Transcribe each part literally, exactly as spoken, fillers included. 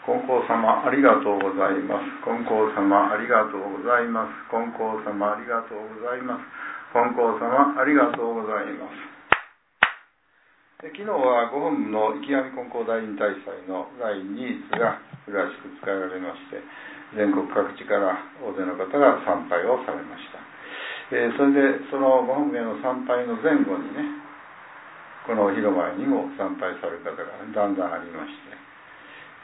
金光様ありがとうございます。金光様ありがとうございます。金光様ありがとうございます。金光様ありがとうございます。昨日はご本部の池上金光大院大祭のだいに列がふらしく使われまして、全国各地から大勢の方が参拝をされました。えー、それでそのご本部への参拝の前後にね、この広場にも参拝される方がだんだんありまして、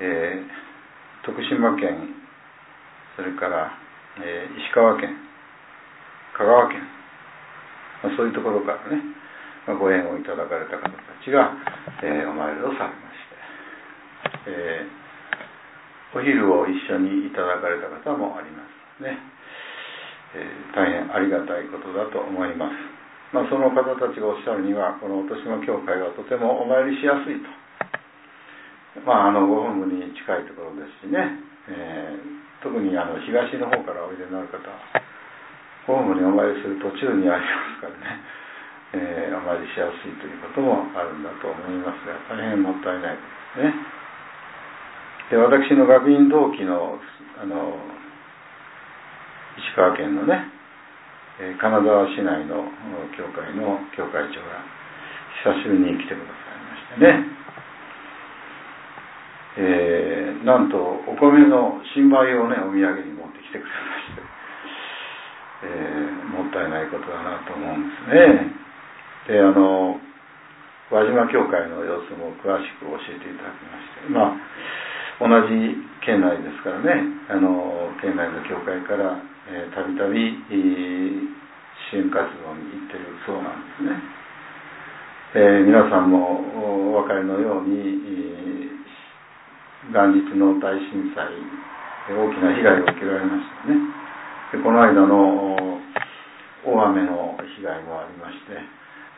えー、徳島県、それから、えー、石川県、香川県、まあ、そういうところからね、まあ、ご縁をいただかれた方たちが、えー、お参りをされまして、えー、お昼を一緒にいただかれた方もありますね。えー、大変ありがたいことだと思います。まあ、その方たちがおっしゃるには、この音島教会はとてもお参りしやすいと。まあ、あのご本部に近いところですしね、えー、特にあの東の方からおいでになる方は、ご本部にお参りする途中にありますからね、えー、お参りしやすいということもあるんだと思いますが、大変もったいないことですね。で、私の学院同期の、あの石川県のね、金沢市内の教会の教会長が久しぶりに来てくださいましてね、えー、なんとお米の新米をね、お土産に持ってきてくれまして、えー、もったいないことだなと思うんですね。で、あの輪島教会の様子も詳しく教えていただきまして、まあ同じ県内ですからね、あの県内の教会からたびたび支援活動に行っているそうなんですね。えー、皆さんもお分かりのように、元日の大震災、大きな被害を受けられましたね。で、この間の大雨の被害もありまして、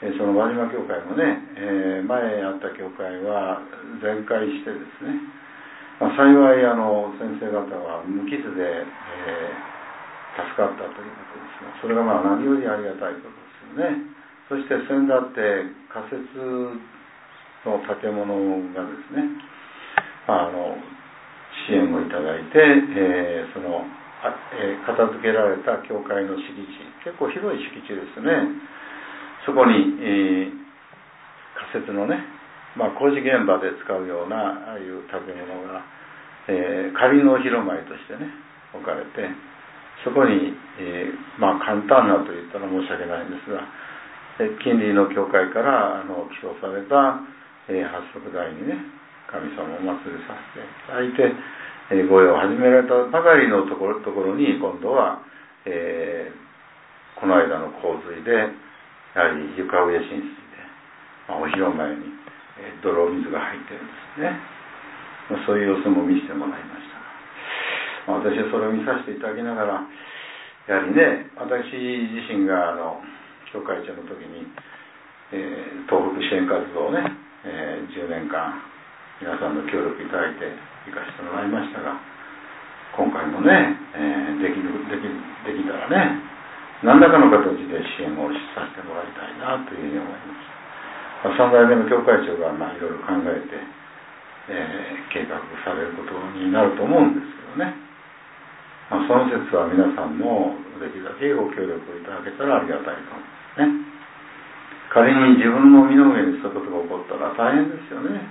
その輪島教会もね、えー、前あった教会は全壊してですね、まあ、幸いあの先生方は無傷で、えー、助かったということですが、それがまあ何よりありがたいことですよね。そして先だって仮設の建物がですね、まあ、あの支援をいただいて、えー、そのあ、えー、片付けられた教会の敷地、結構広い敷地ですね。そこに、えー、仮設のね、まあ、工事現場で使うようなああいう建物が、えー、仮の広間としてね置かれて、そこに、えー、まあ簡単なと言ったら申し訳ないんですが、えー、近隣の教会からあの寄贈された、えー、八足台にね神様をお祭りさせていただいて、えー、御用を始められたばかりのところ、ところに今度は、えー、この間の洪水でやはり床上浸水で、まあ、お広間に泥水が入ってるんですね。まあ、そういう様子も見せてもらいましたが、まあ、私はそれを見させていただきながら、やはりね、私自身があの教会長の時に、えー、東北支援活動をね、えー、じゅうねんかん皆さんの協力いただいて行かせてもらいましたが、今回もね、えー、できるできできたらね、何らかの形で支援をさせてもらいたいなというふうに思いました。さん代目の教会長がまあいろいろ考えて、えー、計画されることになると思うんですけどね、まあ、その説は皆さんもできるだけご協力いただけたらありがたいと思うんですね。仮に自分の身の上にそういうことが起こったら大変ですよね。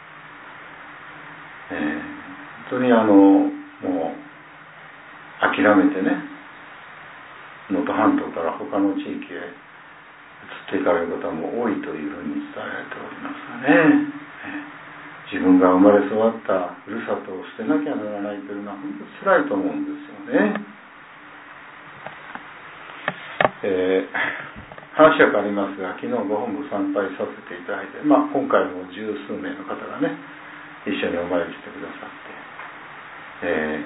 えー、本当にあのもう諦めてね、能登半島から他の地域へ移っていかれる方も多いというふうに伝えられておりますがね、自分が生まれ育ったふるさとを捨てなきゃならないというのは本当につらいと思うんですよね。えー、話は変わりますが、昨日ご本部参拝させていただいて、まあ、今回も十数名の方がね一緒にお参りしてくださって、え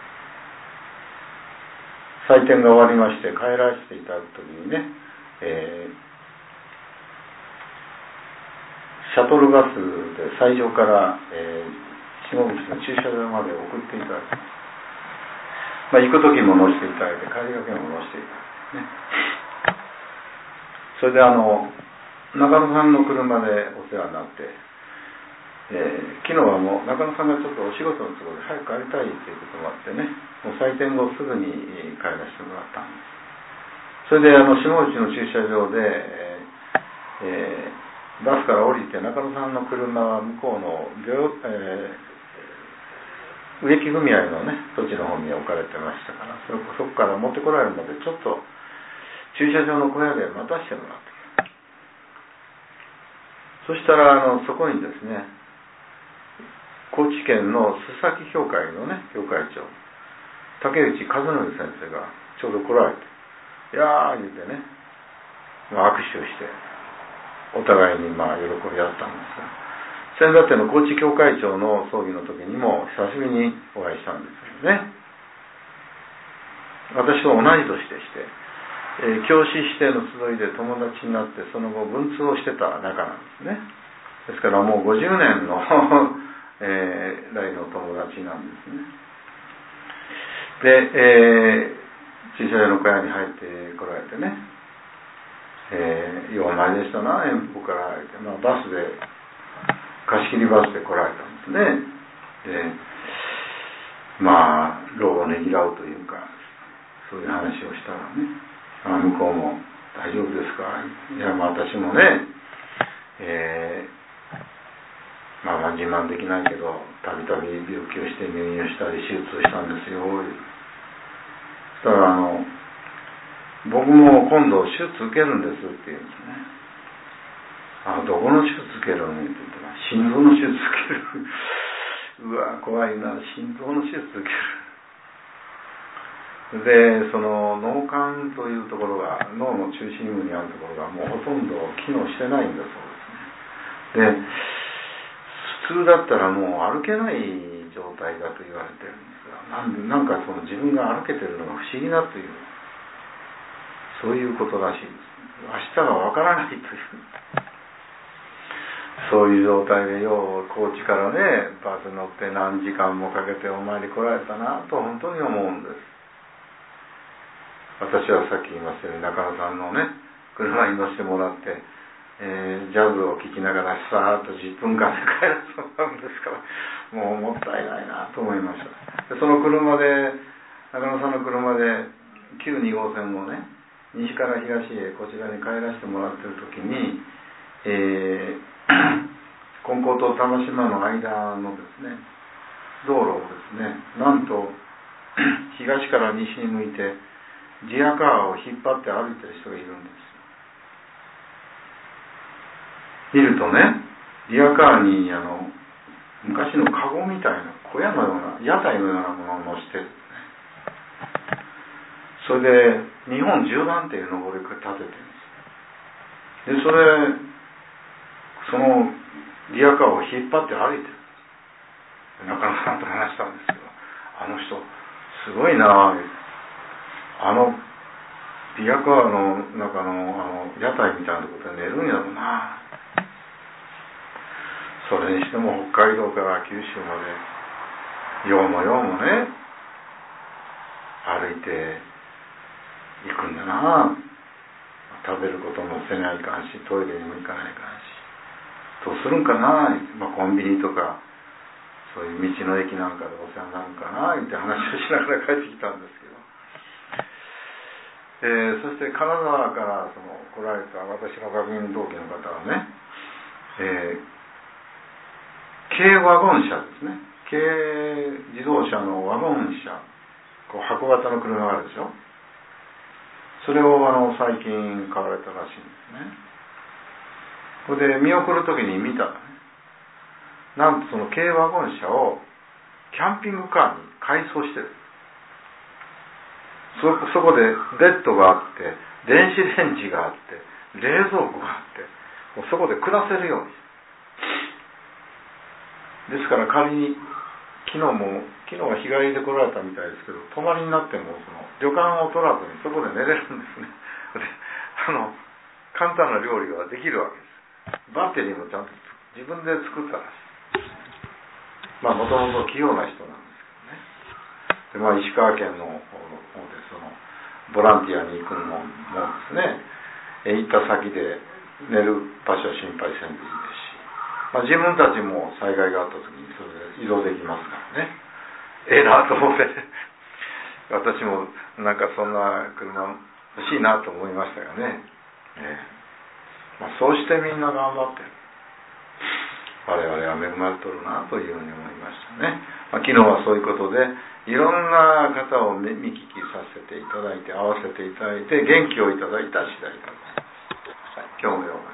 ー、祭典が終わりまして帰らせていただくときにね、えーシャトルバスで西条から、えー、下口の駐車場まで送っていただきます。まあ、行く時も乗せていただいて、帰りがけも乗せていただいてね。それであの中野さんの車でお世話になって、 えー、昨日はもう中野さんがちょっとお仕事の都合で早く帰りたいということもあってね、もう採点後すぐに帰らせてもらったんです。それであの下内の駐車場で、えー、バスから降りて中野さんの車は向こうの、えー、植木組合のね土地の方に置かれてましたから、そこから持ってこられるまでちょっと駐車場の小屋で待たせてもらって、そしたらあのそこにですね、高知県の須崎教会のね教会長竹内和則先生がちょうど来られて、いやー言うてね、まあ、握手をしてお互いにまあ喜び合ったんですが、先だっての高知教会長の葬儀の時にも久しぶりにお会いしたんですよね。私と同い年でして、えー、教師指定の集いで友達になって、その後文通をしてた仲なんですね。ですからもうごじゅうねんのえー、来の友達なんですね。で、えー、駐車場の小屋に入ってこられてね、えー、よう前でしたな、遠方から来られて、まあ、バスで貸し切りバスで来られたんですね。で、まあ労をねぎらうというか、そういう話をしたらね、まあ、向こうも大丈夫ですか、いやまあ私もね、えーまあ、まあ自慢できないけどたびたび病気をして入院をしたり手術をしたんですよ。そしたらあの僕も今度手術受けるんですって言うんですね。あ、どこの手術受けるのって言ったら、心臓の手術受けるうわ怖いな、心臓の手術受けるで、その脳幹というところが、脳の中心部にあるところがもうほとんど機能してないんだそうですね。で普通だったらもう歩けない状態だと言われてるんですが、なんでなんかその自分が歩けてるのが不思議だという、そういうことらしいです。明日がわからないというそういう状態で、よう高知からねバス乗って何時間もかけてお参り来られたなと本当に思うんです。私はさっき言いましたように中野さんのね車に乗せてもらって、えー、ジャズを聴きながらさーっとじゅっぷんかんで帰らそうなんですから、もうもったいないなと思いました。でその車で、中野さんの車で旧に号線をね西から東へこちらに帰らせてもらっている時に、えー、金光と玉島の間のですね道路をですね、なんと東から西に向いてリアカーを引っ張って歩いてる人がいるんです。見るとね、リアカーにあの昔のカゴみたいな小屋のような屋台のようなものを乗せてですね、それで日本縦断っていうのを俺立ててるんです。でそれそのリアカーを引っ張って歩いてる。中野さんと話したんですけど、あの人すごいな、あのリアカーの中のあの屋台みたいなところで寝るんやろうな。それにしても北海道から九州までようもようもね歩いて行くんだな。食べることもせないかんし、トイレにも行かないかんし、どうするんかな、まあ、コンビニとかそういう道の駅なんかでお世話になるかなって話をしながら帰ってきたんですけど、えー、そして金沢からその来られた私の学院同期の方はね、えー軽ワゴン車ですね、軽自動車のワゴン車、こう箱型の車があるでしょ、それをあの最近買われたらしいんですね。これで見送るときに見たらね、なんとその軽ワゴン車をキャンピングカーに改装してる。 そ, そこでベッドがあって電子レンジがあって冷蔵庫があって、もうそこで暮らせるように。ですから仮に昨日も昨日は日帰りで来られたみたいですけど、泊まりになってもその旅館を取らずにそこで寝れるんですね。であの簡単な料理ができるわけです。バッテリーもちゃんと自分で作ったらしい。まあもともと器用な人なんですけどね。で、まあ、石川県の方でそのボランティアに行くのもですね、行った先で寝る場所心配せんでいいですし、 まあ、自分たちも災害があった時にそれで移動できますからね。ええなと思って私もなんかそんな車欲しいなと思いましたがね、ええまあ、そうしてみんな頑張ってる。我々は恵まれとるなというふうに思いましたね。まあ、昨日はそういうことでいろんな方を見聞きさせていただいて、合わせていただいて元気をいただいた次第でございます。はい、今日のような